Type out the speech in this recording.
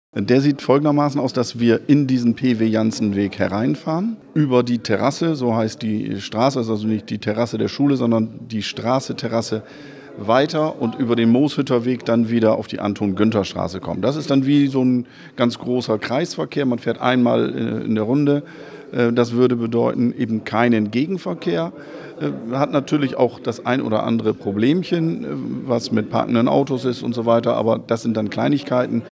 Der sieht folgendermaßen aus, dass wir in diesen P.W. Jansen-Weg hereinfahren, über die Terrasse, so heißt die Straße, ist also nicht die Terrasse der Schule, sondern die Terrasse weiter und über den Mooshütterweg dann wieder auf die Anton-Günther-Straße kommen. Das ist dann wie so ein ganz großer Kreisverkehr, man fährt einmal in der Runde. Das würde bedeuten eben keinen Gegenverkehr. Hat natürlich auch das ein oder andere Problemchen, was mit parkenden Autos ist und so weiter, aber das sind dann Kleinigkeiten.